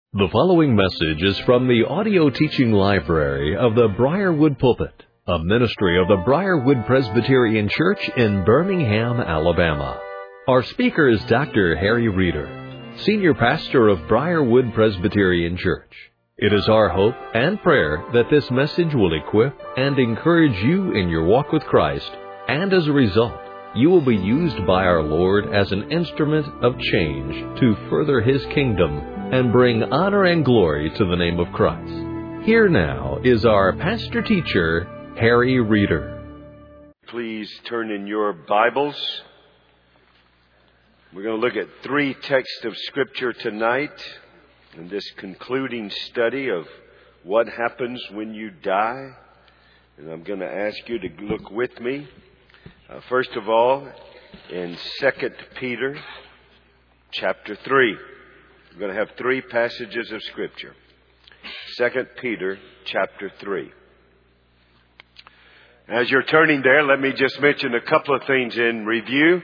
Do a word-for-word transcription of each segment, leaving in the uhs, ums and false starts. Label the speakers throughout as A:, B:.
A: The following message is from the audio teaching library of the Briarwood Pulpit, a ministry of the Briarwood Presbyterian Church in Birmingham, Alabama. Our speaker is Doctor Harry Reeder, Senior Pastor of Briarwood Presbyterian Church. It is our hope and prayer that this message will equip and encourage you in your walk with Christ, and as a result, you will be used by our Lord as an instrument of change to further His kingdom and bring honor and glory to the name of Christ. Here now is our pastor teacher, Harry Reeder.
B: Please turn in your Bibles. We're going to look at three texts of Scripture tonight in this concluding study of what happens when you die. And I'm going to ask you to look with me. Uh, first of all, in Second Peter chapter three. We're going to have three passages of Scripture. Second Peter chapter three. As you're turning there, let me just mention a couple of things in review.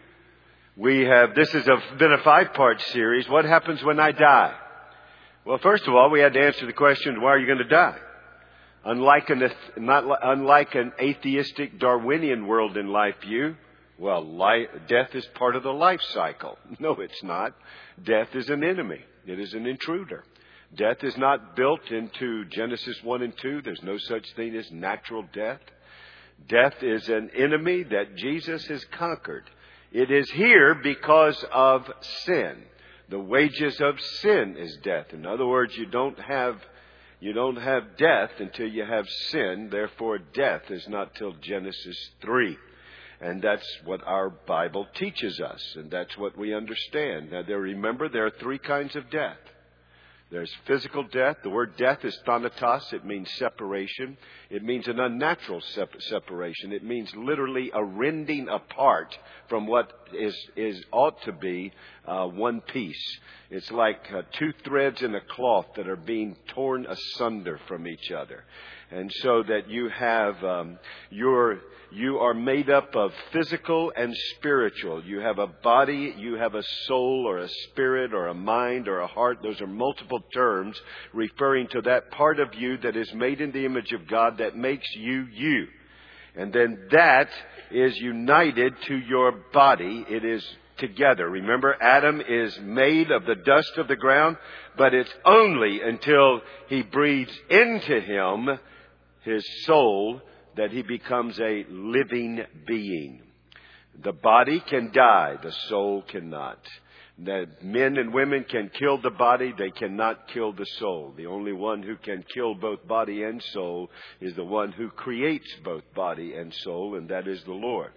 B: We have, this has a, been a five-part series. What happens when I die? Well, first of all, we had to answer the question, why are you going to die? Unlike an, not, unlike an atheistic Darwinian world in life view, well, life, death is part of the life cycle. No, it's not. Death is an enemy. It is an intruder. Death is not built into Genesis one and two. There's no such thing as natural death. Death is an enemy that Jesus has conquered. It is here because of sin. The wages of sin is death. In other words, you don't have you don't have death until you have sin. Therefore, death is not till Genesis three. And that's what our Bible teaches us, and that's what we understand. Now, there, remember, there are three kinds of death. There's physical death. The word death is thanatos. It means separation. It means an unnatural sep- separation. It means literally a rending apart from what is, is ought to be uh, one piece. It's like uh, two threads in a cloth that are being torn asunder from each other. And so that you have um, your you are made up of physical and spiritual. You have a body, you have a soul or a spirit or a mind or a heart. Those are multiple terms referring to that part of you that is made in the image of God that makes you you. And then that is united to your body. It is together. Remember, Adam is made of the dust of the ground, but it's only until he breathes into him his soul that he becomes a living being. The body can die, the soul cannot. The men and women can kill the body, they cannot kill the soul. The only one who can kill both body and soul is the one who creates both body and soul, and that is the Lord.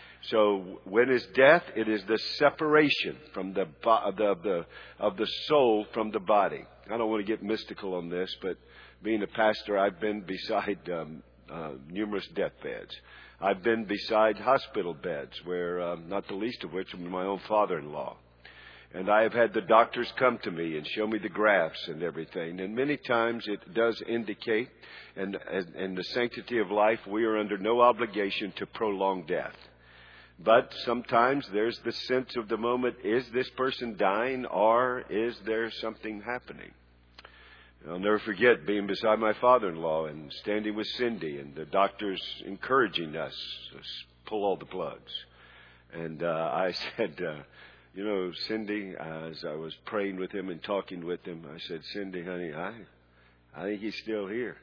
B: So when is death? It is the separation from the, of the, of the, of the soul from the body. I don't want to get mystical on this, but being a pastor, I've been beside um, uh, numerous deathbeds. I've been beside hospital beds, where um, not the least of which was my own father-in-law. And I have had the doctors come to me and show me the graphs and everything. And many times it does indicate, and in the sanctity of life, we are under no obligation to prolong death. But sometimes there's the sense of the moment, is this person dying or is there something happening? I'll never forget being beside my father-in-law and standing with Cindy and the doctors encouraging us to pull all the plugs. And uh, I said, uh, you know, Cindy, as I was praying with him and talking with him, I said, Cindy, honey, I, I think he's still here.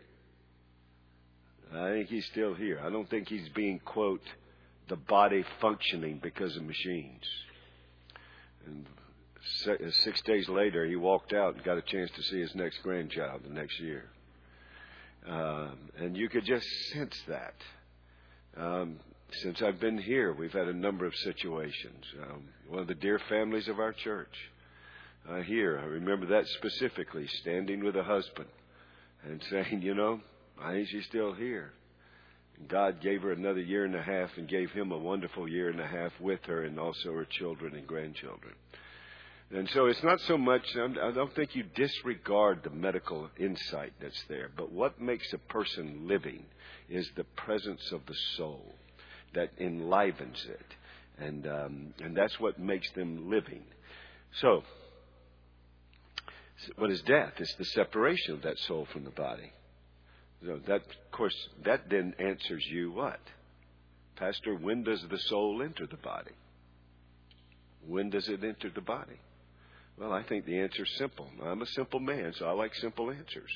B: I think he's still here. I don't think he's being, quote, the body functioning because of machines. And Six days later, he walked out and got a chance to see his next grandchild the next year. Um, and you could just sense that. Um, since I've been here, we've had a number of situations. Um, one of the dear families of our church uh, here, I remember that specifically, standing with a husband and saying, you know, I think she's still here. And God gave her another year and a half and gave him a wonderful year and a half with her and also her children and grandchildren. And so it's not so much, I don't think you disregard the medical insight that's there. But what makes a person living is the presence of the soul that enlivens it. And um, and that's what makes them living. So, What is death? It's the separation of that soul from the body. So that, of course, that then answers you what? Pastor, when does the soul enter the body? When does it enter the body? Well, I think the answer is simple. I'm a simple man, so I like simple answers.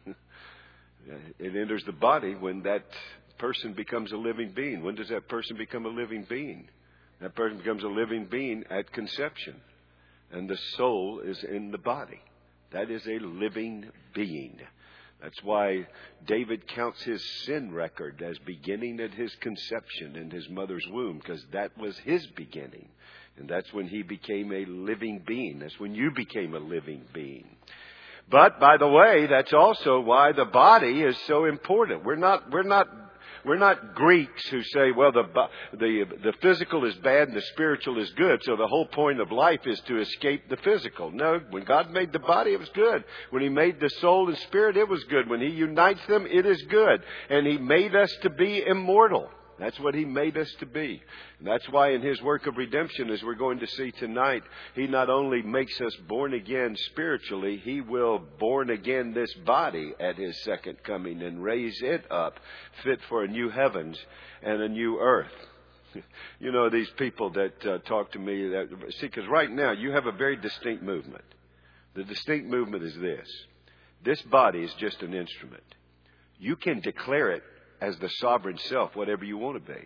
B: It enters the body when that person becomes a living being. When does that person become a living being? That person becomes a living being at conception. And the soul is in the body. That is a living being. That's why David counts his sin record as beginning at his conception in his mother's womb, because that was his beginning. And that's when he became a living being. That's when you became a living being. But, by the way, that's also why the body is so important. We're not, we're not, we're not Greeks who say, well, the, the, the physical is bad and the spiritual is good, so the whole point of life is to escape the physical. No, when God made the body, it was good. When He made the soul and spirit, it was good. When He unites them, it is good. And He made us to be immortal. That's what He made us to be. And that's why in His work of redemption, as we're going to see tonight, He not only makes us born again spiritually, He will born again this body at His second coming and raise it up fit for a new heavens and a new earth. You know, these people that uh, talk to me, that, see, because right now you have a very distinct movement. The distinct movement is this. This body is just an instrument. You can declare it as the sovereign self, whatever you want to be.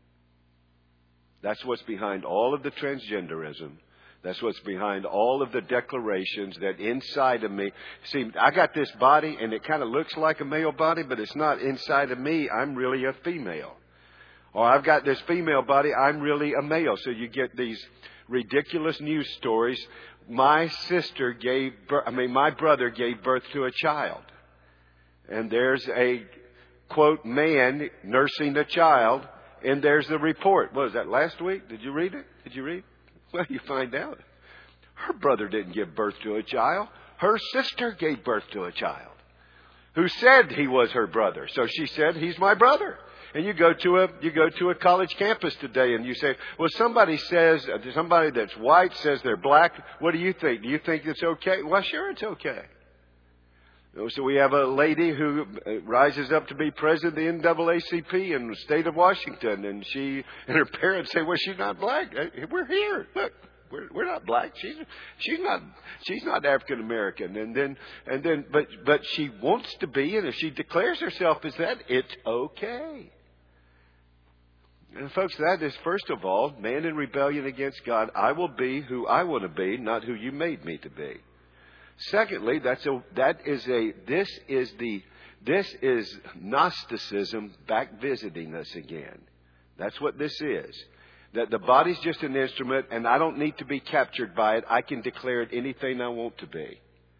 B: That's what's behind all of the transgenderism. That's what's behind all of the declarations that inside of me. See, I got this body and it kind of looks like a male body, but it's not. Inside of me, I'm really a female. Or I've got this female body, I'm really a male. So you get these ridiculous news stories. My sister gave birth, I mean, my brother gave birth to a child. And there's a quote, man nursing a child, and there's the report. What was that, last week? Did you read it? Did you read? Well, you find out. Her brother didn't give birth to a child. Her sister gave birth to a child who said he was her brother. So she said, he's my brother. And you go to a you go to a college campus today and you say, well, somebody says, somebody that's white says they're black. What do you think? Do you think it's okay? Well, sure, it's okay. So we have a lady who rises up to be president of the N double A C P in the state of Washington, and she and her parents say, "Well, she's not black. We're here. Look, we're we're not black. She's she's not she's not African American." And then and then, but but she wants to be, and if she declares herself as that, it's okay. And folks, that is first of all, man in rebellion against God. I will be who I want to be, not who you made me to be. Secondly, that's a, that is a, this is the, this is Gnosticism back visiting us again. That's what this is. That the body's just an instrument and I don't need to be captured by it. I can declare it anything I want to be.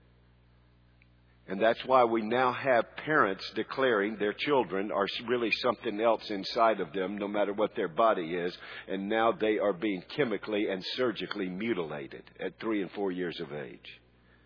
B: And that's why we now have parents declaring their children are really something else inside of them, no matter what their body is. And now they are being chemically and surgically mutilated at three and four years of age.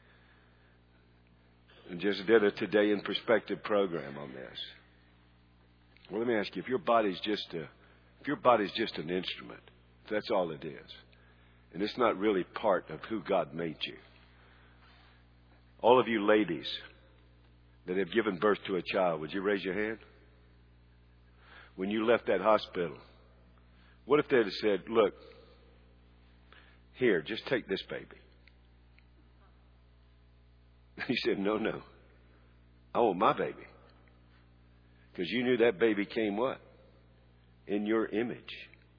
B: And just did a Today in Perspective program on this. Well, let me ask you, if your body's just a, if your body's just an instrument, if that's all it is, and it's not really part of who God made you. All of you ladies that have given birth to a child, would you raise your hand? When you left that hospital, what if they'd have said, look, here, just take this baby. He said, no, no. I want my baby. Because you knew that baby came what? In your image.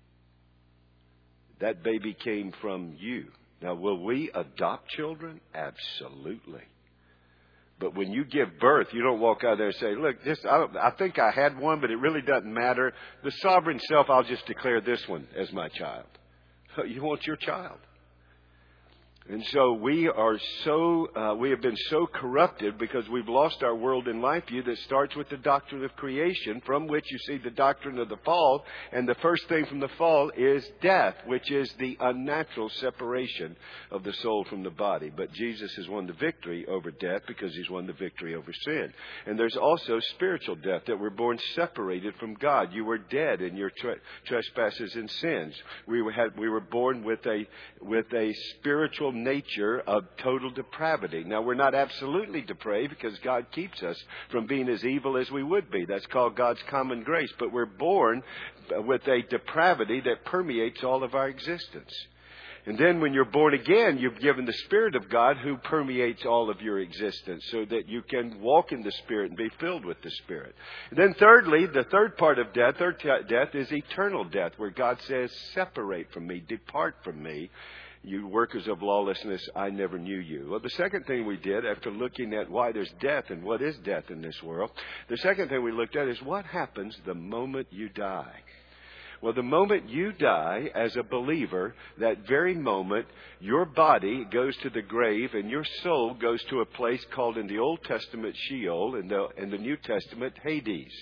B: That baby came from you. Now, will we adopt children? Absolutely. But when you give birth, you don't walk out there and say, look, this, I, don't, I think I had one, but it really doesn't matter. The sovereign self, I'll just declare this one as my child. You want your child. And so we are so, uh, we have been so corrupted because we've lost our world in life view that starts with the doctrine of creation, from which you see the doctrine of the fall. And the first thing from the fall is death, which is the unnatural separation of the soul from the body. But Jesus has won the victory over death because He's won the victory over sin. And there's also spiritual death, that we're born separated from God. You were dead in your tre- trespasses and sins. We were, had, we were born with a, with a spiritual sinful nature of total depravity. Now, we're not absolutely depraved because God keeps us from being as evil as we would be. That's called God's common grace. But we're born with a depravity that permeates all of our existence. And then when you're born again, you're given the Spirit of God who permeates all of your existence so that you can walk in the Spirit and be filled with the Spirit. And then thirdly, the third part of death, third death is eternal death, where God says, separate from me, depart from me, you workers of lawlessness, I never knew you. Well, the second thing we did after looking at why there's death and what is death in this world, the second thing we looked at is what happens the moment you die. Well, the moment you die as a believer, that very moment, your body goes to the grave and your soul goes to a place called in the Old Testament Sheol, in the, in the New Testament Hades.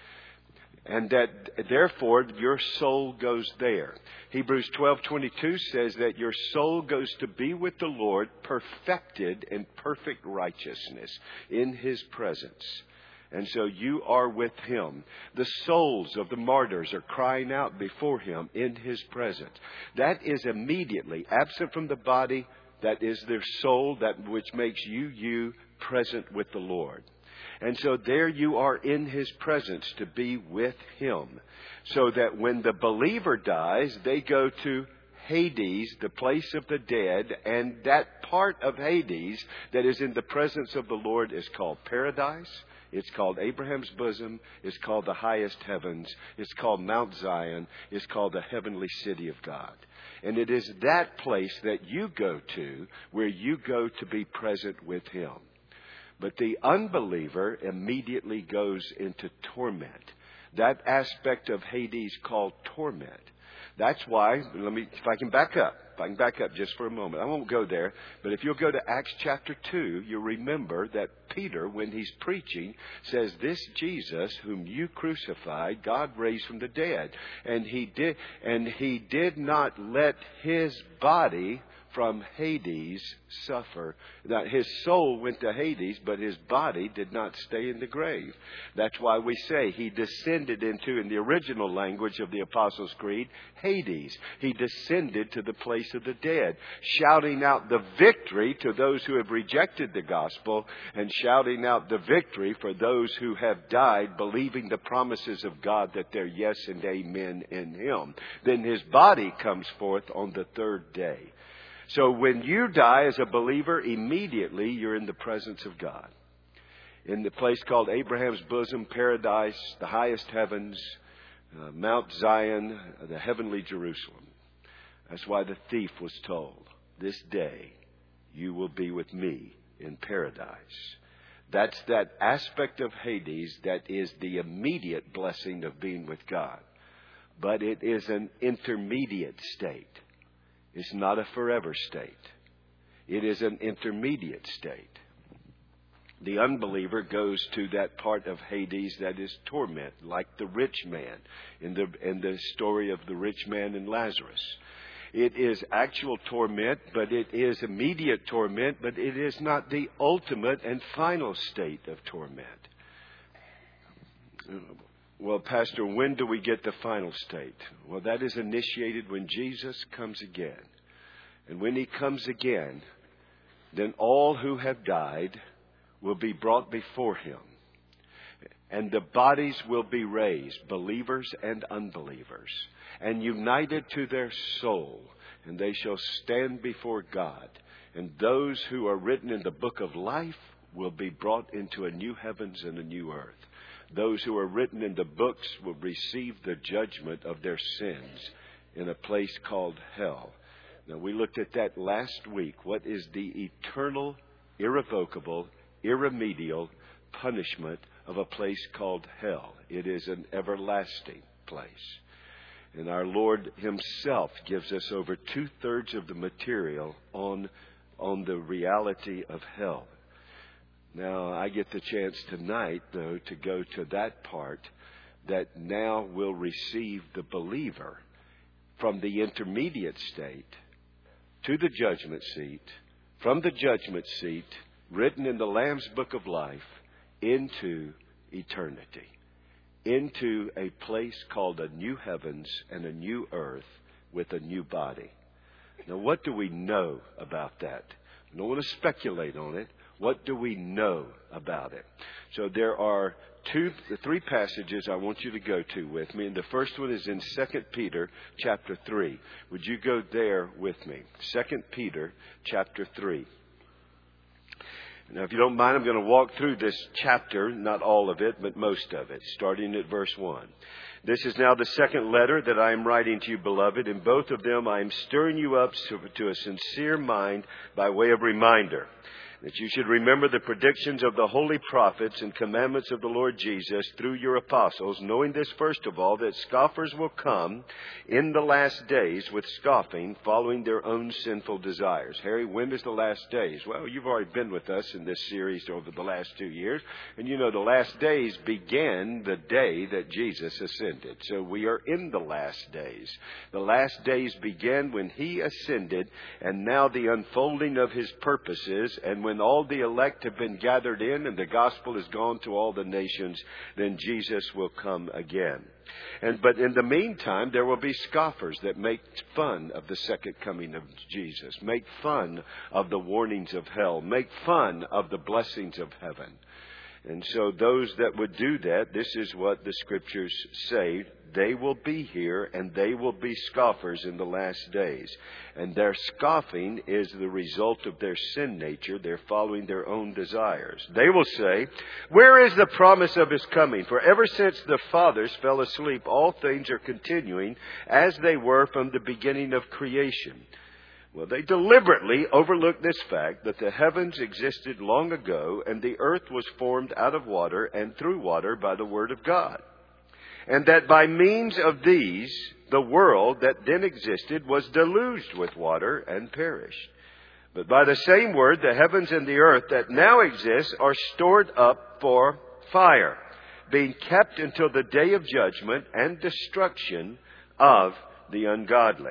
B: And that, therefore, your soul goes there. Hebrews twelve twenty-two says that your soul goes to be with the Lord, perfected in perfect righteousness in His presence. And so you are with Him. The souls of the martyrs are crying out before Him in His presence. That is immediately absent from the body. That is their soul, that which makes you, you, present with the Lord. And so there you are in His presence to be with Him. So that when the believer dies, they go to Hades, the place of the dead, and that part of Hades that is in the presence of the Lord is called paradise. It's called Abraham's bosom. It's called the highest heavens. It's called Mount Zion. It's called the heavenly city of God. And it is that place that you go to where you go to be present with Him. But the unbeliever immediately goes into torment. That aspect of Hades called torment. That's why, let me, if I can back up, if I can back up just for a moment. I won't go there, but if you'll go to Acts chapter two, you'll remember that Peter, when he's preaching, says, this Jesus whom you crucified, God raised from the dead. And he did, and he did not let His body from Hades suffer. Now, his soul went to Hades, but his body did not stay in the grave. That's why we say he descended into, in the original language of the Apostles' Creed, Hades. He descended to the place of the dead, shouting out the victory to those who have rejected the gospel and shouting out the victory for those who have died believing the promises of God that they're yes and amen in Him. Then his body comes forth on the third day. So when you die as a believer, immediately you're in the presence of God. In the place called Abraham's bosom, paradise, the highest heavens, uh, Mount Zion, the heavenly Jerusalem. That's why the thief was told, this day you will be with me in paradise. That's that aspect of Hades that is the immediate blessing of being with God. But it is an intermediate state. It's not a forever state. It is an intermediate state. The unbeliever goes to that part of Hades that is torment, like the rich man in the, in the story of the rich man and Lazarus. It is actual torment, but it is immediate torment, but it is not the ultimate and final state of torment. Well, Pastor, when do we get the final state? Well, that is initiated when Jesus comes again. And when He comes again, then all who have died will be brought before Him. And the bodies will be raised, believers and unbelievers, and united to their soul. And they shall stand before God. And those who are written in the book of life will be brought into a new heavens and a new earth. Those who are written in the books will receive the judgment of their sins in a place called hell. Now, we looked at that last week. What is the eternal, irrevocable, irremediable punishment of a place called hell? It is an everlasting place. And our Lord Himself gives us over two-thirds of the material on, on the reality of hell. Now, I get the chance tonight, though, to go to that part that now will receive the believer from the intermediate state to the judgment seat, from the judgment seat, written in the Lamb's Book of Life, into eternity, into a place called a new heavens and a new earth with a new body. Now, what do we know about that? I don't want to speculate on it. What do we know about it? So there are two, three passages I want you to go to with me. And the first one is in Second Peter chapter three. Would you go there with me? Second Peter chapter three. Now, if you don't mind, I'm going to walk through this chapter, not all of it, but most of it, starting at verse one. This is now the second letter that I am writing to you, beloved. In both of them, I am stirring you up to, to a sincere mind by way of reminder, that you should remember the predictions of the holy prophets and commandments of the Lord Jesus through your apostles, knowing this, first of all, that scoffers will come in the last days with scoffing, following their own sinful desires. Harry, when is the last days? Well, you've already been with us in this series over the last two years, and you know the last days began the day that Jesus ascended. So we are in the last days. The last days began when He ascended, and now the unfolding of His purposes, and when all the elect have been gathered in and the gospel has gone to all the nations, then Jesus will come again. And but in the meantime, there will be scoffers that make fun of the second coming of Jesus, make fun of the warnings of hell, make fun of the blessings of heaven. And so those that would do that, this is what the Scriptures say. They will be here and they will be scoffers in the last days. And their scoffing is the result of their sin nature. They're following their own desires. They will say, where is the promise of His coming? For ever since the fathers fell asleep, all things are continuing as they were from the beginning of creation. Well, they deliberately overlooked this fact that the heavens existed long ago and the earth was formed out of water and through water by the word of God. And that by means of these, the world that then existed was deluged with water and perished. But by the same word, the heavens and the earth that now exist are stored up for fire, being kept until the day of judgment and destruction of the ungodly.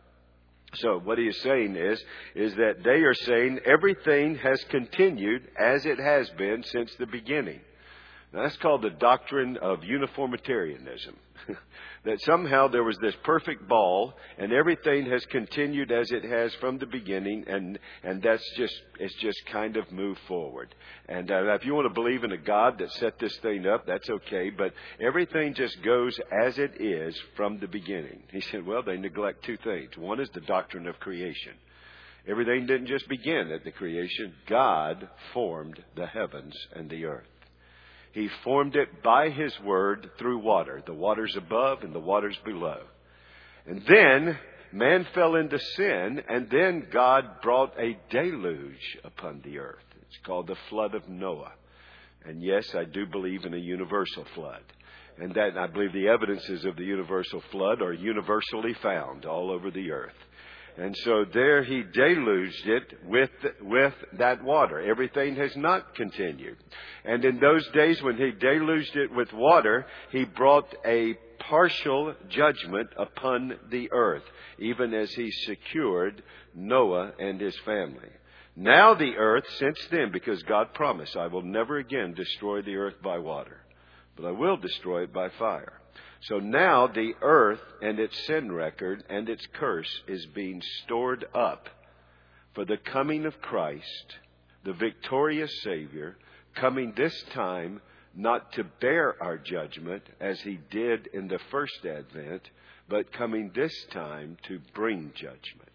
B: So what he is saying is, is that they are saying everything has continued as it has been since the beginning. Now, that's called the doctrine of uniformitarianism. That somehow there was this perfect ball and everything has continued as it has from the beginning, and, and that's just, it's just kind of moved forward. And uh, if you want to believe in a God that set this thing up, that's okay, but everything just goes as it is from the beginning. He said, well, they neglect two things. One is the doctrine of creation. Everything didn't just begin at the creation. God formed the heavens and the earth. He formed it by His word through water, the waters above and the waters below. And then man fell into sin, and then God brought a deluge upon the earth. It's called the flood of Noah. And yes, I do believe in a universal flood. And that I believe the evidences of the universal flood are universally found all over the earth. And so there He deluged it with, with that water. Everything has not continued. And in those days when He deluged it with water, He brought a partial judgment upon the earth, even as He secured Noah and his family. Now the earth, since then, because God promised, I will never again destroy the earth by water, but I will destroy it by fire. So now the earth and its sin record and its curse is being stored up for the coming of Christ, the victorious Savior, coming this time not to bear our judgment as He did in the first advent, but coming this time to bring judgment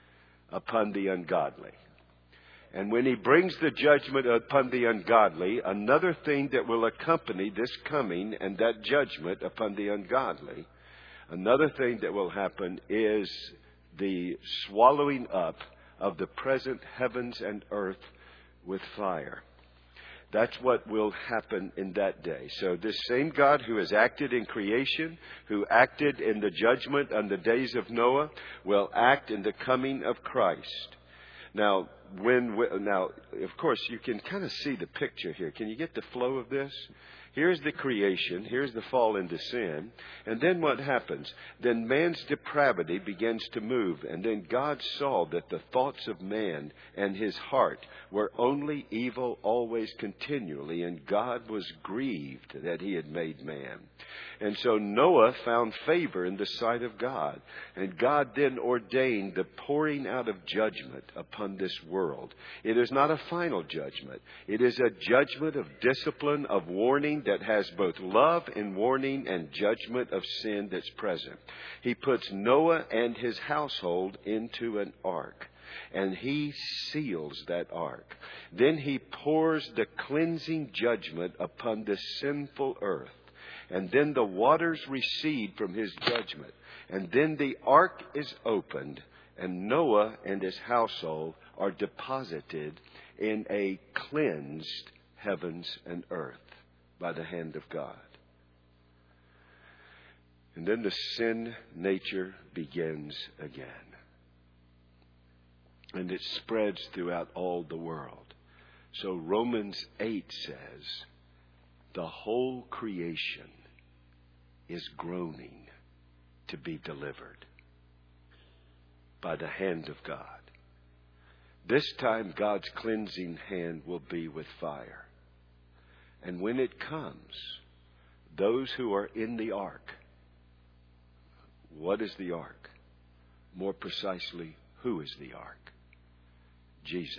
B: upon the ungodly. And when He brings the judgment upon the ungodly, another thing that will accompany this coming and that judgment upon the ungodly, another thing that will happen is the swallowing up of the present heavens and earth with fire. That's what will happen in that day. So this same God who has acted in creation, who acted in the judgment on the days of Noah, will act in the coming of Christ. Now, when now, of course, you can kind of see the picture here. Can you get the flow of this? Here's the creation. Here's the fall into sin. And then what happens? Then man's depravity begins to move. And then God saw that the thoughts of man and his heart were only evil always continually. And God was grieved that he had made man. And so Noah found favor in the sight of God. And God then ordained the pouring out of judgment upon this world. It is not a final judgment. It is a judgment of discipline, of warning that has both love and warning and judgment of sin that's present. He puts Noah and his household into an ark. And he seals that ark. Then he pours the cleansing judgment upon the sinful earth. And then the waters recede from his judgment. And then the ark is opened, and Noah and his household are deposited in a cleansed heavens and earth by the hand of God. And then the sin nature begins again. And it spreads throughout all the world. So Romans eight says, the whole creation is groaning to be delivered by the hand of God. This time God's cleansing hand will be with fire. And when it comes, those who are in the ark, what is the ark? More precisely, who is the ark? Jesus.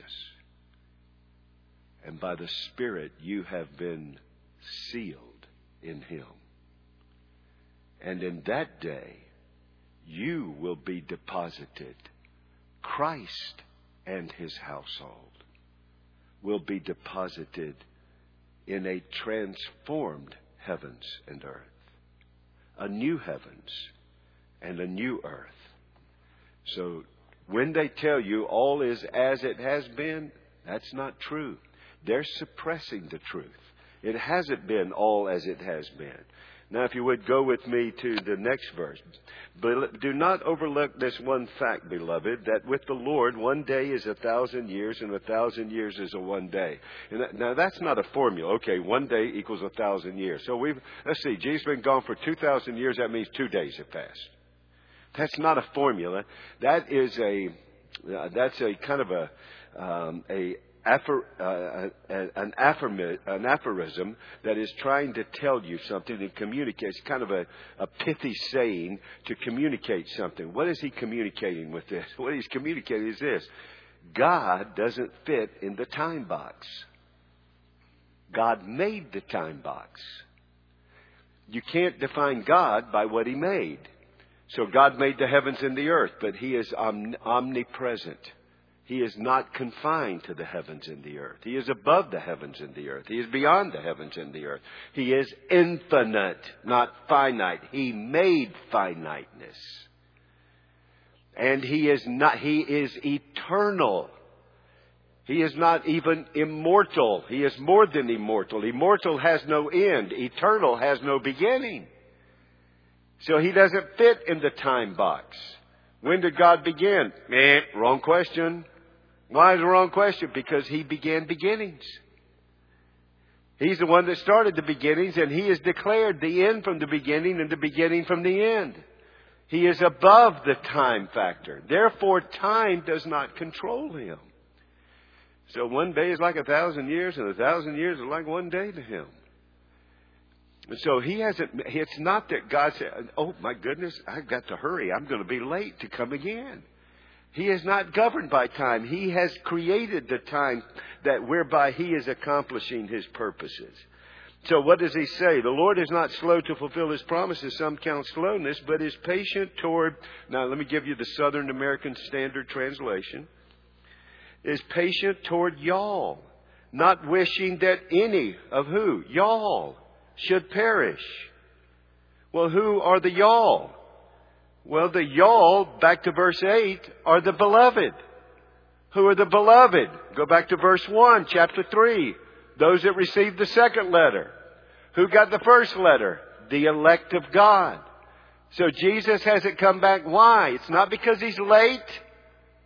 B: And by the Spirit you have been sealed in him. And in that day, you will be deposited. Christ and his household will be deposited in a transformed heavens and earth. A new heavens and a new earth. So when they tell you all is as it has been, that's not true. They're suppressing the truth. It hasn't been all as it has been. Now, if you would go with me to the next verse. But do not overlook this one fact, beloved, that with the Lord, one day is a thousand years, and a thousand years is a one day. And that, now, that's not a formula. Okay, one day equals a thousand years. So we've, let's see, Jesus has been gone for two thousand years. That means two days have passed. That's not a formula. That is a, uh, that's a kind of a, um, a, Apher, uh, an, aphorism, an aphorism that is trying to tell you something and communicate. It's kind of a, a pithy saying to communicate something. What is he communicating with this? What he's communicating is this. God doesn't fit in the time box. God made the time box. You can't define God by what he made. So God made the heavens and the earth, but he is omn- omnipresent. He is not confined to the heavens and the earth. He is above the heavens and the earth. He is beyond the heavens and the earth. He is infinite, not finite. He made finiteness. And he is not, he is eternal. He is not even immortal. He is more than immortal. Immortal has no end. Eternal has no beginning. So he doesn't fit in the time box. When did God begin? Eh, wrong question. Why is the wrong question? Because he began beginnings. He's the one that started the beginnings, and he has declared the end from the beginning and the beginning from the end. He is above the time factor. Therefore, time does not control him. So one day is like a thousand years, and a thousand years is like one day to him. So he hasn't, it's not that God said, oh my goodness, I've got to hurry. I'm going to be late to come again. He is not governed by time. He has created the time that whereby he is accomplishing his purposes. So what does he say? The Lord is not slow to fulfill his promises. Some count slowness, but is patient toward, now let me give you the Southern American Standard Translation, is patient toward y'all, not wishing that any of who? Y'all should perish. Well, who are the y'all? Well, the y'all, back to verse eight, are the beloved. Who are the beloved? Go back to verse one, chapter three. Those that received the second letter. Who got the first letter? The elect of God. So Jesus hasn't come back. Why? It's not because he's late.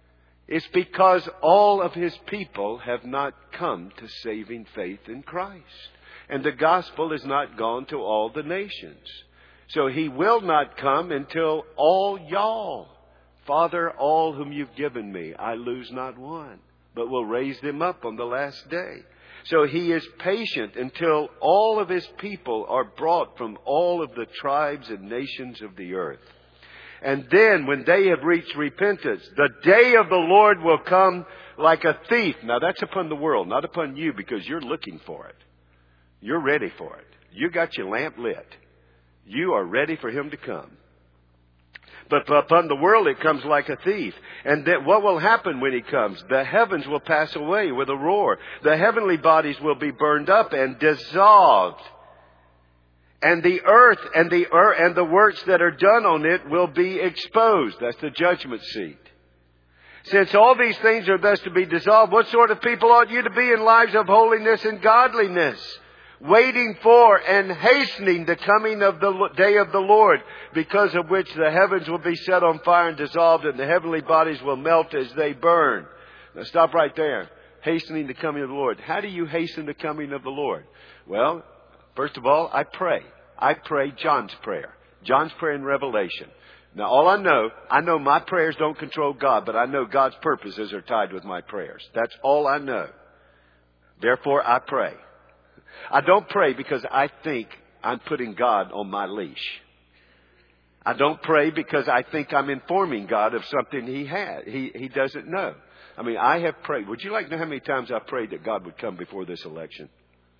B: It's because all of His people have not come to saving faith in Christ. And the gospel has not gone to all the nations. So He will not come until all y'all, Father, all whom you've given me, I lose not one, but will raise them up on the last day. So He is patient until all of His people are brought from all of the tribes and nations of the earth. And then when they have reached repentance, the day of the Lord will come like a thief. Now that's upon the world, not upon you, because you're looking for it. You're ready for it. You got your lamp lit. You are ready for Him to come. But upon the world it comes like a thief. And then what will happen when He comes? The heavens will pass away with a roar. The heavenly bodies will be burned up and dissolved. And the earth and the earth and the works that are done on it will be exposed. That's the judgment seat. Since all these things are thus to be dissolved, what sort of people ought you to be in lives of holiness and godliness? Waiting for and hastening the coming of the day of the Lord, because of which the heavens will be set on fire and dissolved, and the heavenly bodies will melt as they burn. Now stop right there. Hastening the coming of the Lord. How do you hasten the coming of the Lord? Well, first of all, I pray. I pray John's prayer. John's prayer in Revelation. Now all I know, I know my prayers don't control God, but I know God's purposes are tied with my prayers. That's all I know. Therefore, I pray. I don't pray because I think I'm putting God on my leash. I don't pray because I think I'm informing God of something He had. He, he doesn't know. I mean, I have prayed. Would you like to know how many times I prayed that God would come before this election?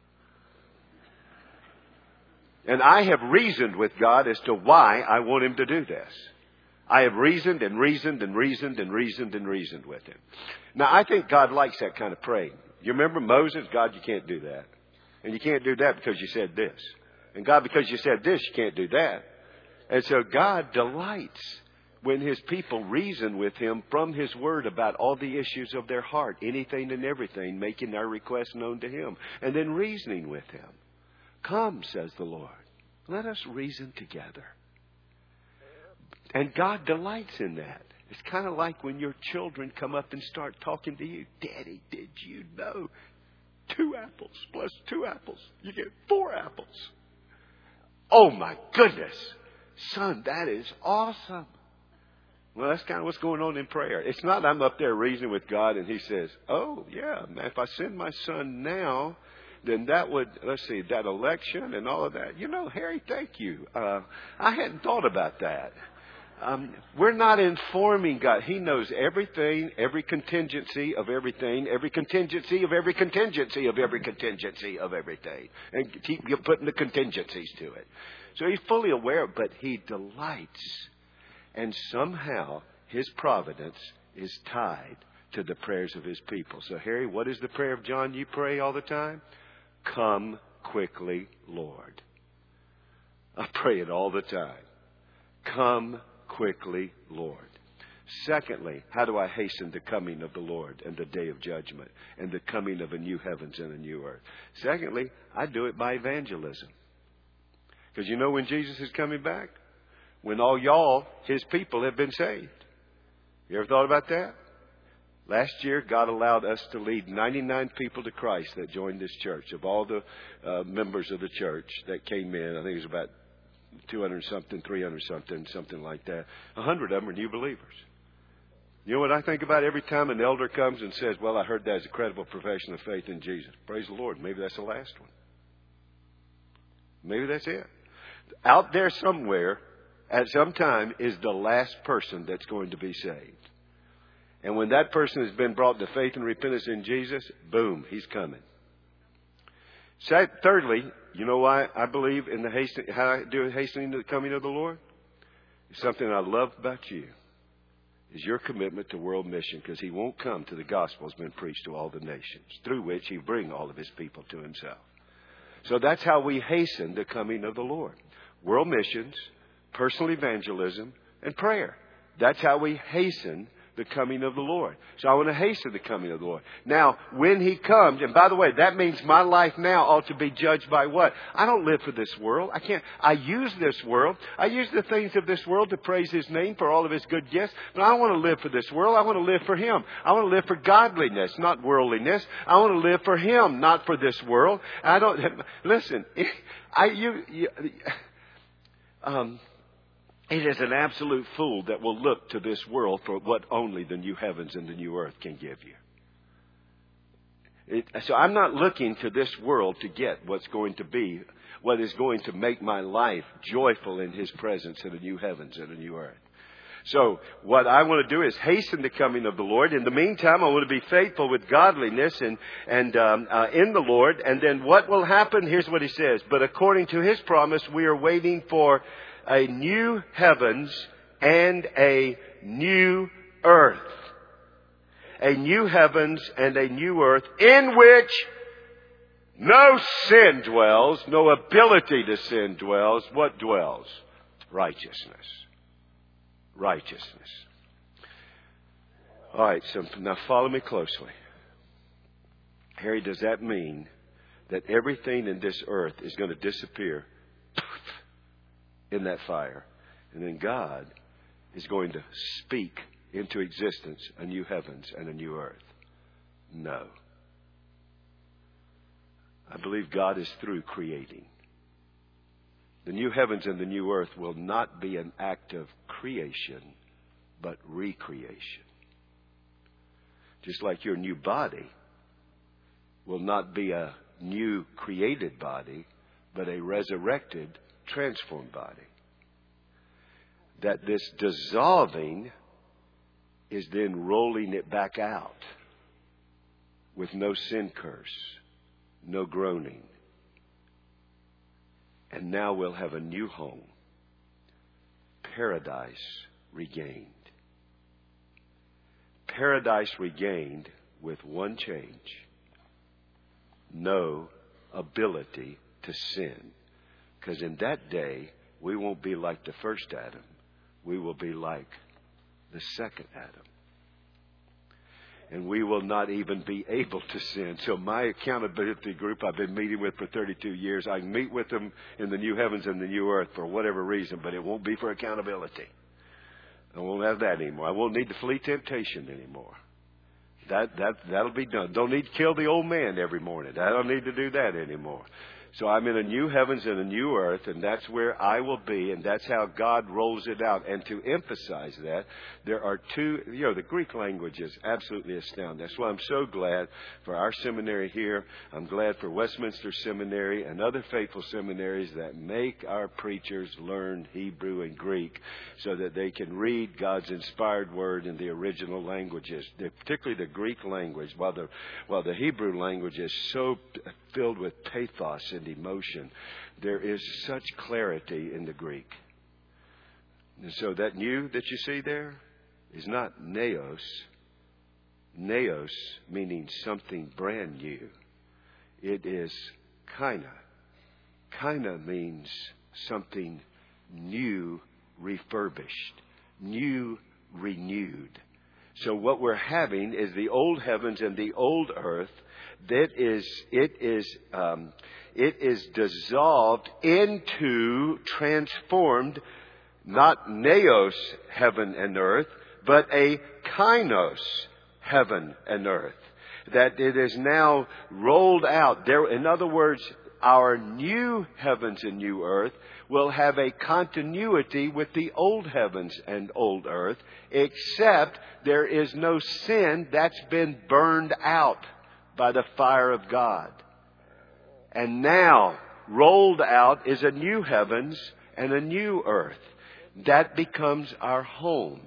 B: And I have reasoned with God as to why I want Him to do this. I have reasoned and reasoned and reasoned and reasoned and reasoned with Him. Now, I think God likes that kind of praying. You remember Moses? God, you can't do that. And you can't do that because you said this. And God, because you said this, you can't do that. And so God delights when His people reason with Him from His Word about all the issues of their heart, anything and everything, making their requests known to Him, and then reasoning with Him. Come, says the Lord, let us reason together. And God delights in that. It's kind of like when your children come up and start talking to you. Daddy, did you know? Two apples plus two apples, you get four apples. Oh my goodness. Son, that is awesome. Well, that's kind of what's going on in prayer. It's not I'm up there reasoning with God and He says, oh yeah, if I send my son now, then that would, let's see, that election and all of that. You know, Harry, thank you. Uh, I hadn't thought about that. Um, we're not informing God. He knows everything, every contingency of everything, every contingency of every contingency of every contingency of everything. And keep putting the contingencies to it. So He's fully aware, but He delights. And somehow His providence is tied to the prayers of His people. So Harry, what is the prayer of John you pray all the time? Come quickly, Lord. I pray it all the time. Come quickly, Lord. Secondly, how do I hasten the coming of the Lord and the day of judgment and the coming of a new heavens and a new earth? Secondly, I do it by evangelism. Because you know when Jesus is coming back? When all y'all, His people, have been saved. You ever thought about that? Last year, God allowed us to lead ninety-nine people to Christ that joined this church. Of all the uh, members of the church that came in, I think it was about two hundred something, three hundred something, something like that. A hundred of them are new believers. You know what I think about every time an elder comes and says, well, I heard that as a credible profession of faith in Jesus. Praise the Lord. Maybe that's the last one. Maybe that's it. Out there somewhere, at some time, is the last person that's going to be saved. And when that person has been brought to faith and repentance in Jesus, boom, He's coming. Thirdly, you know why I believe in the hasten, how I do hastening to the coming of the Lord? It's something I love about you. Is your commitment to world mission, because He won't come till the gospel has been preached to all the nations, through which He bring all of His people to Himself. So that's how we hasten the coming of the Lord. World missions, personal evangelism, and prayer. That's how we hasten the coming of the Lord. So I want to hasten the coming of the Lord. Now, when He comes, and by the way, that means my life now ought to be judged by what? I don't live for this world. I can't. I use this world. I use the things of this world to praise His name for all of His good gifts. But I don't want to live for this world. I want to live for Him. I want to live for godliness, not worldliness. I want to live for Him, not for this world. I don't listen. I you. you um. It is an absolute fool that will look to this world for what only the new heavens and the new earth can give you. It, so I'm not looking to this world to get what's going to be, what is going to make my life joyful in His presence in the new heavens and the new earth. So what I want to do is hasten the coming of the Lord. In the meantime, I want to be faithful with godliness and, and um, uh, in the Lord. And then what will happen? Here's what He says. But according to His promise, we are waiting for a new heavens and a new earth. A new heavens and a new earth in which no sin dwells, no ability to sin dwells. What dwells? Righteousness. Righteousness. All right, so now follow me closely. Harry, does that mean that everything in this earth is going to disappear in that fire? And then God is going to speak into existence a new heavens and a new earth? No. I believe God is through creating. The new heavens and the new earth will not be an act of creation, but recreation. Just like your new body will not be a new created body, but a resurrected, transformed body. That this dissolving is then rolling it back out with no sin curse, no groaning. And now we'll have a new home. Paradise regained. Paradise regained with one change. No ability to sin. Because in that day, we won't be like the first Adam. We will be like the second Adam. And we will not even be able to sin. So my accountability group I've been meeting with for thirty-two years, I meet with them in the new heavens and the new earth for whatever reason, but it won't be for accountability. I won't have that anymore. I won't need to flee temptation anymore. That, that, that'll be done. Don't need to kill the old man every morning. I don't need to do that anymore. So I'm in a new heavens and a new earth, and that's where I will be, and that's how God rolls it out. And to emphasize that, there are two, you know, the Greek language is absolutely astounding. That's why I'm so glad for our seminary here. I'm glad for Westminster Seminary and other faithful seminaries that make our preachers learn Hebrew and Greek so that they can read God's inspired word in the original languages, particularly the Greek language, while the, while the Hebrew language is so filled with pathos and emotion. There is such clarity in the Greek. And so that new that you see there is not neos. Neos meaning something brand new. It is kaina. Kaina means something new, refurbished, new, renewed. So what we're having is the old heavens and the old earth. That is, it is, um, it is dissolved into, transformed, not neos heaven and earth, but a kainos heaven and earth. That it is now rolled out. There, in other words, our new heavens and new earth will have a continuity with the old heavens and old earth, except there is no sin that's been burned out by the fire of God. And now, rolled out is a new heavens and a new earth. That becomes our home.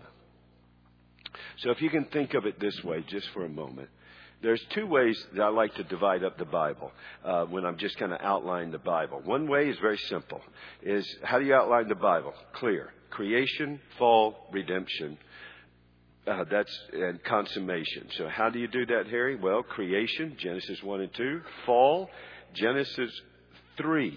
B: So if you can think of it this way, just for a moment. There's two ways that I like to divide up the Bible uh, when I'm just kind of outlining the Bible. One way is very simple. Is how do you outline the Bible? Clear. Creation, fall, redemption. Uh, that's and consummation. So how do you do that, Harry? Well, creation, Genesis one and two. Fall, Genesis three.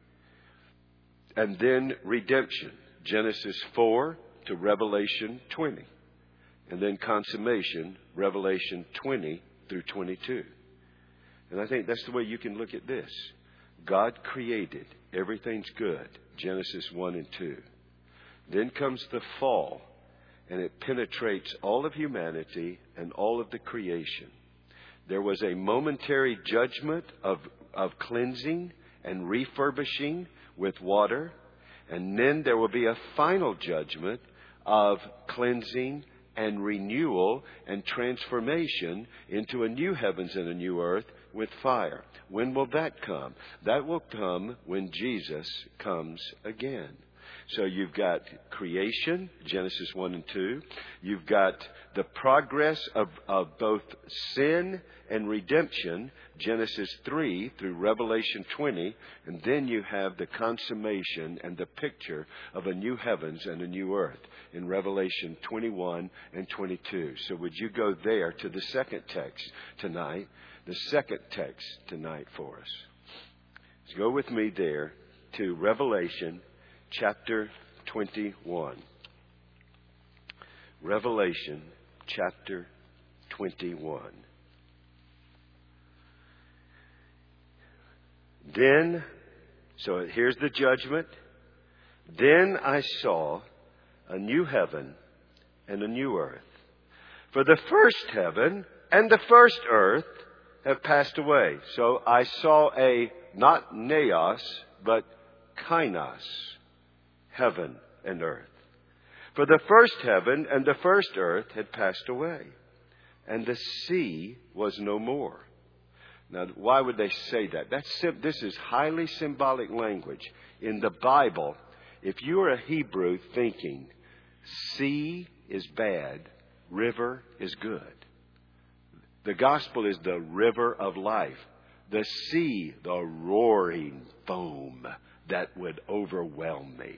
B: And then redemption, Genesis four to Revelation twenty. And then consummation, Revelation twenty through twenty-two. And I think that's the way you can look at this. God created. Everything's good. Genesis one and two. Then comes the fall. And it penetrates all of humanity and all of the creation. There was a momentary judgment of, of cleansing and refurbishing with water. And then there will be a final judgment of cleansing and renewal and transformation into a new heavens and a new earth with fire. When will that come? That will come when Jesus comes again. So you've got creation, Genesis one and two. You've got the progress of, of both sin and redemption, Genesis three through Revelation twenty. And then you have the consummation and the picture of a new heavens and a new earth in Revelation twenty-one and twenty-two. So would you go there to the second text tonight? The second text tonight for us. So go with me there to Revelation chapter twenty-one. Revelation chapter twenty-one. Then, so here's the judgment. Then I saw a new heaven and a new earth. For the first heaven and the first earth have passed away. So I saw a, not neos, but kainos, heaven and earth. For the first heaven and the first earth had passed away, and the sea was no more. Now, why would they say that? That's, this is highly symbolic language. In the Bible, if you are a Hebrew thinking, sea is bad, river is good. The gospel is the river of life. The sea, the roaring foam that would overwhelm me.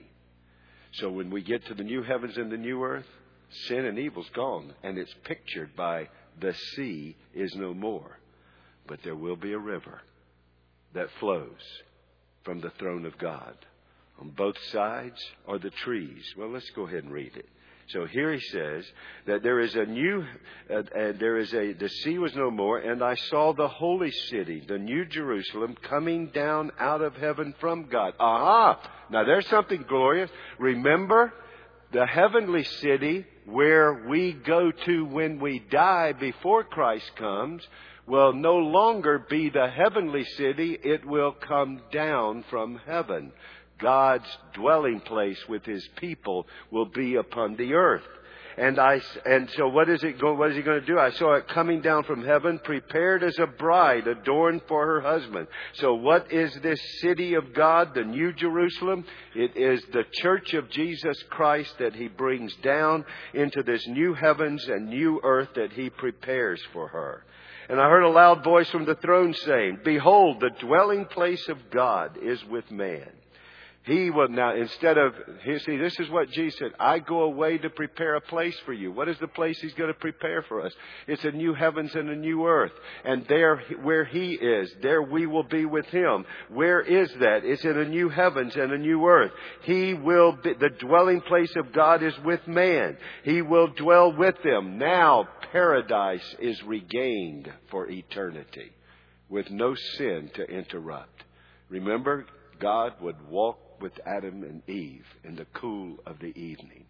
B: So when we get to the new heavens and the new earth, sin and evil's gone. And it's pictured by the sea is no more. But there will be a river that flows from the throne of God. On both sides are the trees. Well, let's go ahead and read it. So here he says that there is a new, uh, uh, there is a, the sea was no more, and I saw the holy city, the new Jerusalem, coming down out of heaven from God. Aha! Now there's something glorious. Remember, the heavenly city where we go to when we die before Christ comes will no longer be the heavenly city. It will come down from heaven. God's dwelling place with His people will be upon the earth. And I, and so what is it going, what is He going to do? I saw it coming down from heaven, prepared as a bride, adorned for her husband. So what is this city of God, the New Jerusalem? It is the church of Jesus Christ that He brings down into this new heavens and new earth that He prepares for her. And I heard a loud voice from the throne saying, "Behold, the dwelling place of God is with man. He will now, instead of, see, this is what Jesus said, I go away to prepare a place for you. What is the place He's going to prepare for us? It's a new heavens and a new earth. And there, where He is, there we will be with Him. Where is that? It's in a new heavens and a new earth. He will be, the dwelling place of God is with man. He will dwell with them. Now paradise is regained for eternity with no sin to interrupt. Remember, God would walk with Adam and Eve in the cool of the evening.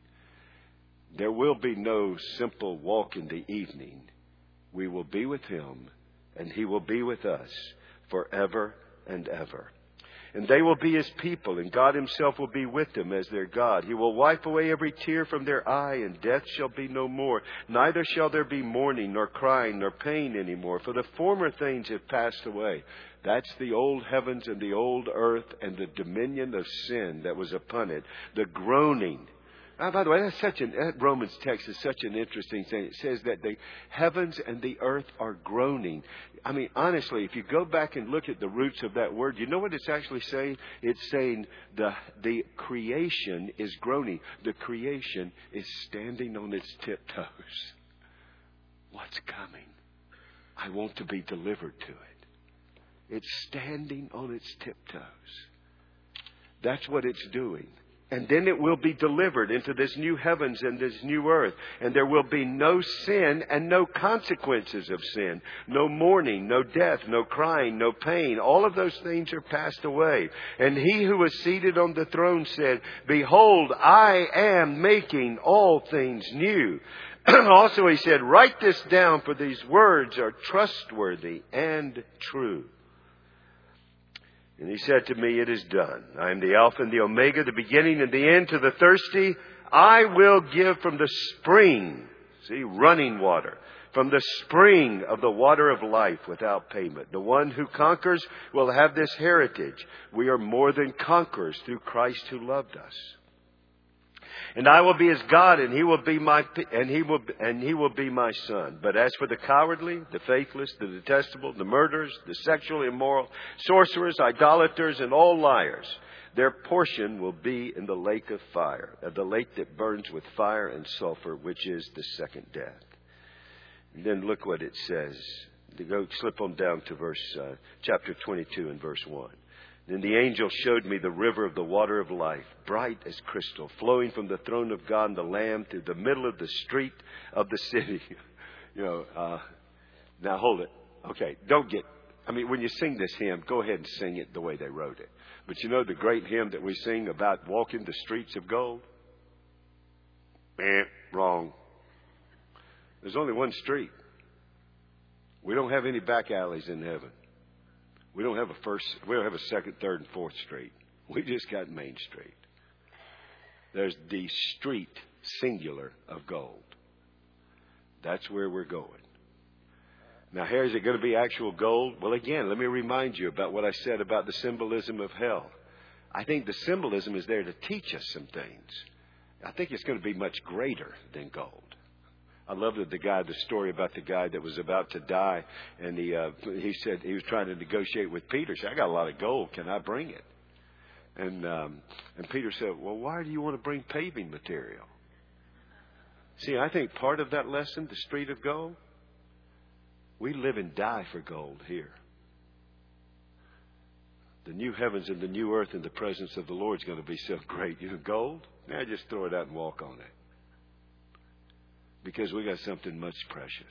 B: There will be no simple walk in the evening. We will be with Him, and He will be with us forever and ever. And they will be His people, and God Himself will be with them as their God. He will wipe away every tear from their eye, and death shall be no more. Neither shall there be mourning, nor crying, nor pain anymore, for the former things have passed away. That's the old heavens and the old earth and the dominion of sin that was upon it. The groaning. Ah, by the way, that's such an, that Romans text is such an interesting thing. It says that the heavens and the earth are groaning. I mean, honestly, if you go back and look at the roots of that word, you know what it's actually saying? It's saying the, the creation is groaning. The creation is standing on its tiptoes. What's coming? I want to be delivered to it. It's standing on its tiptoes. That's what it's doing. And then it will be delivered into this new heavens and this new earth. And there will be no sin and no consequences of sin. No mourning, no death, no crying, no pain. All of those things are passed away. And he who was seated on the throne said, "Behold, I am making all things new." Also he said, "Write this down, for these words are trustworthy and true." And he said to me, "It is done. I am the Alpha and the Omega, the beginning and the end. To the thirsty, I will give from the spring," see, running water, "from the spring of the water of life without payment. The one who conquers will have this heritage. We are more than conquerors through Christ who loved us. And I will be his God, and he will be my and he will and he will be my son. But as for the cowardly, the faithless, the detestable, the murderers, the sexually immoral, sorcerers, idolaters, and all liars, their portion will be in the lake of fire, uh, the lake that burns with fire and sulfur, which is the second death." And then look what it says. To go slip on down to verse uh, chapter twenty-two and verse one. "Then the angel showed me the river of the water of life, bright as crystal, flowing from the throne of God and the Lamb through the middle of the street of the city." you know, uh, now hold it. Okay, don't get, I mean, when you sing this hymn, go ahead and sing it the way they wrote it. But you know the great hymn that we sing about walking the streets of gold? Eh, wrong. There's only one street. We don't have any back alleys in heaven. We don't have a first, we don't have a second, third, and fourth street. We just got Main Street. There's the street, singular, of gold. That's where we're going. Now, here, is it going to be actual gold? Well, again, let me remind you about what I said about the symbolism of hell. I think the symbolism is there to teach us some things. I think it's going to be much greater than gold. I love the, the guy, the story about the guy that was about to die, and he uh, he said he was trying to negotiate with Peter. He said, "I got a lot of gold. Can I bring it?" And um, and Peter said, "Well, why do you want to bring paving material?" See, I think part of that lesson, the street of gold, we live and die for gold here. The new heavens and the new earth in the presence of the Lord is going to be so great. You know, gold? Now just throw it out and walk on it. Because we got something much precious.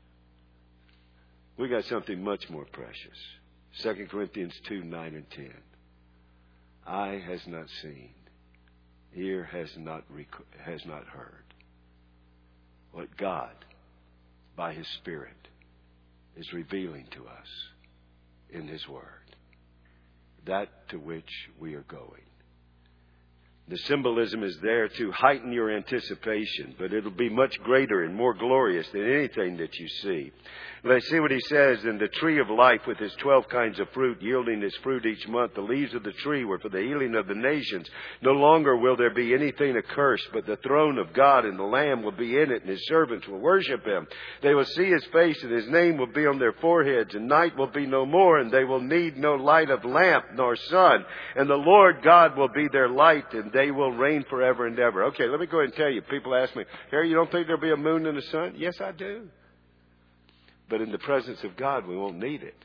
B: We got something much more precious. Second Corinthians two, nine and ten. Eye has not seen, ear has not rec- has not heard what God, by His Spirit, is revealing to us in His Word. That to which we are going. The symbolism is there to heighten your anticipation, but it'll be much greater and more glorious than anything that you see. Let's see what he says. "In the tree of life with its twelve kinds of fruit, yielding its fruit each month, the leaves of the tree were for the healing of the nations. No longer will there be anything accursed, but the throne of God and the Lamb will be in it, and His servants will worship Him. They will see His face, and His name will be on their foreheads, and night will be no more, and they will need no light of lamp nor sun. And the Lord God will be their light, and they will reign forever and ever." Okay, let me go ahead and tell you. People ask me, "Harry, you don't think there'll be a moon and a sun?" Yes, I do. But in the presence of God, we won't need it.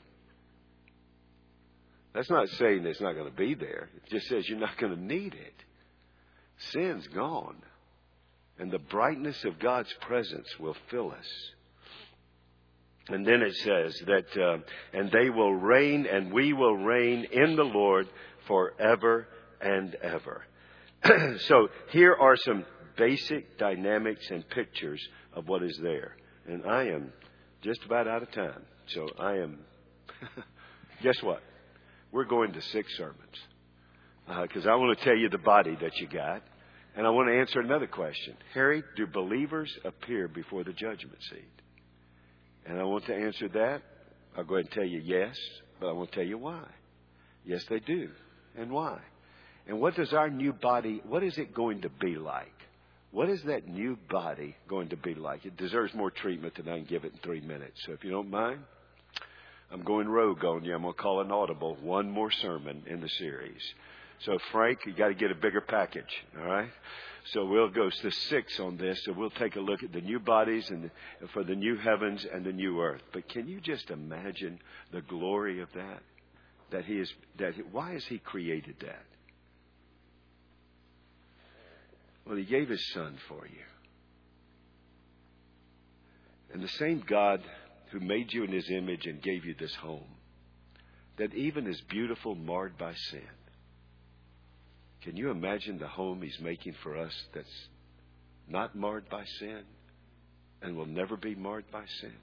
B: That's not saying it's not going to be there. It just says you're not going to need it. Sin's gone. And the brightness of God's presence will fill us. And then it says that, uh, and they will reign, and we will reign in the Lord forever and ever. So here are some basic dynamics and pictures of what is there. And I am just about out of time. So I am, guess what? We're going to six sermons. Because uh, I want to tell you the body that you got. And I want to answer another question. Harry, do believers appear before the judgment seat? And I want to answer that. I'll go ahead and tell you yes, but I want to tell you why. Yes, they do. And why? And what does our new body, what is it going to be like? What is that new body going to be like? It deserves more treatment than I can give it in three minutes. So if you don't mind, I'm going rogue on you. I'm going to call an audible one more sermon in the series. So Frank, you got to get a bigger package, all right? So we'll go to six on this. So we'll take a look at the new bodies and the, for the new heavens and the new earth. But can you just imagine the glory of that? That he is. That he, why has He created that? Well, He gave His Son for you. And the same God who made you in His image and gave you this home, that even is beautiful, marred by sin. Can you imagine the home He's making for us that's not marred by sin and will never be marred by sin?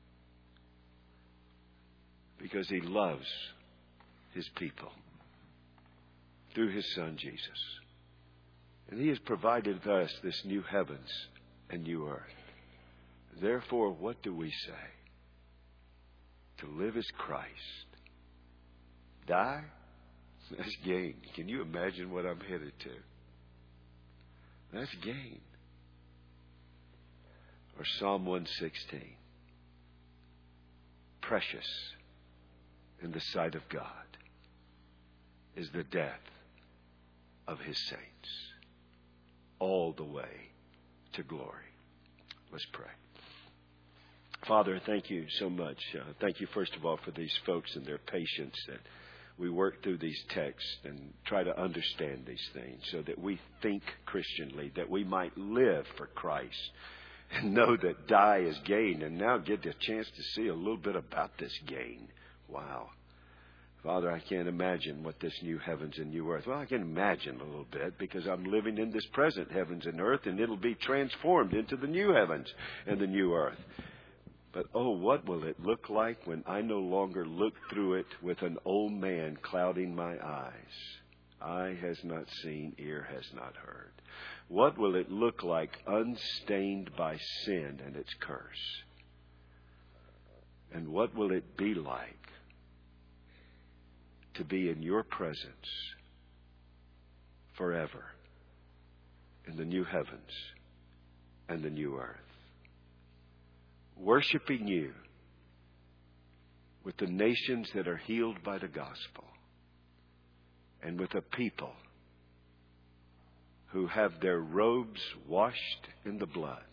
B: Because He loves His people through His Son, Jesus. And He has provided us this new heavens and new earth. Therefore, what do we say? To live is Christ. Die? That's gain. Can you imagine what I'm headed to? That's gain. Or Psalm one sixteen. Precious in the sight of God is the death of His saints, all the way to glory. Let's pray. Father, thank you so much. Uh, thank you, first of all, for these folks and their patience that we work through these texts and try to understand these things so that we think Christianly, that we might live for Christ and know that die is gain, and now get the chance to see a little bit about this gain. Wow. Father, I can't imagine what this new heavens and new earth. Well, I can imagine a little bit because I'm living in this present heavens and earth, and it'll be transformed into the new heavens and the new earth. But, oh, what will it look like when I no longer look through it with an old man clouding my eyes? Eye has not seen, ear has not heard. What will it look like unstained by sin and its curse? And what will it be like to be in your presence forever in the new heavens and the new earth? Worshiping you with the nations that are healed by the gospel and with a people who have their robes washed in the blood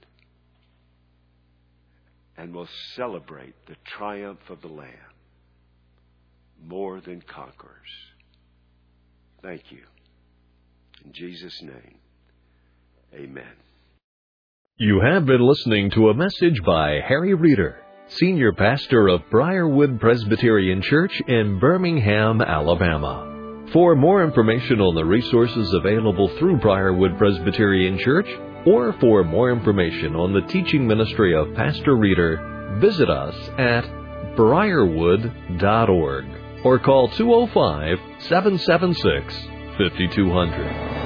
B: and will celebrate the triumph of the Lamb, more than conquerors. Thank you. In Jesus' name, amen.
A: You have been listening to a message by Harry Reeder, Senior Pastor of Briarwood Presbyterian Church in Birmingham, Alabama. For more information on the resources available through Briarwood Presbyterian Church, or for more information on the teaching ministry of Pastor Reeder, visit us at briarwood dot org or call two oh five, seven seven six, five two zero zero.